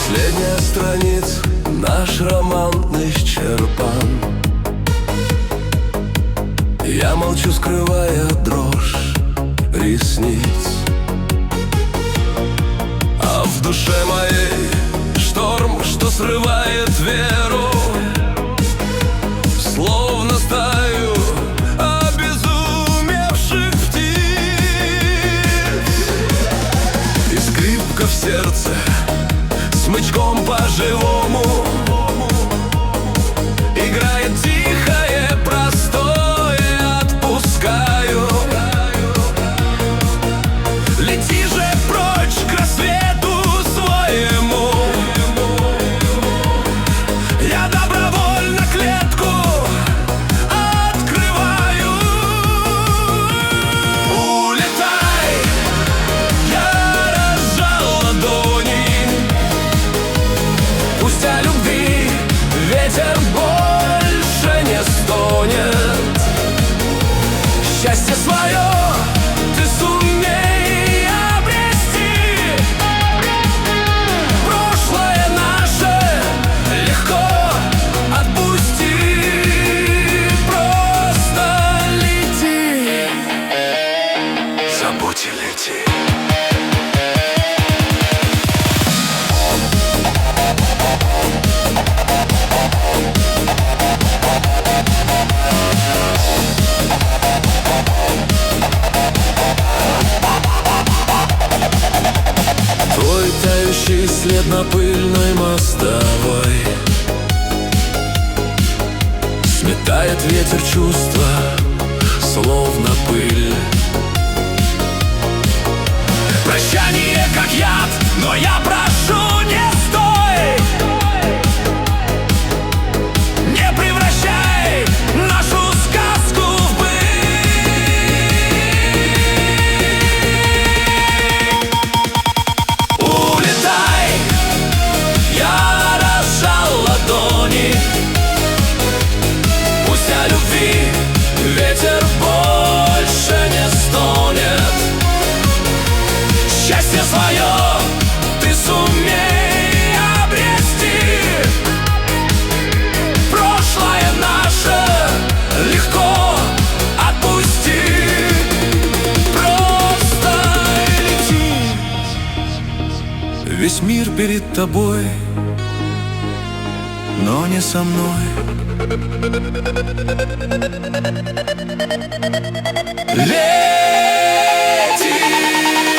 Последняя страница, наш роман исчерпан. Я молчу, скрывая дрожь ресниц, а в душе моей шторм, что срывает веру, словно стаю обезумевших птиц. И скрипка в сердце смычком по-живому играет тихое, простое, отпускаю. Лети же прочь к рассвету своему. Я добровольно клетку открываю. Улетай, я разжал ладони. Пусть о любви ветер больше не стонет. Счастье свое ты сумей обрести. Прошлое наше легко отпусти. Просто лети, забудь и лети. Твой тающий след на пыльной мостовой сметает ветер чувства, словно пыль. Прощание как яд, но я прошу, не стой. Не превращай нашу сказку в Улетай, я разжал ладони. Пусть о любви ветер больше не стонет. Счастье свое ты сумей обрести. Прошлое наше легко отпусти. Просто лети. Весь мир перед тобой, но не со мной. Лети.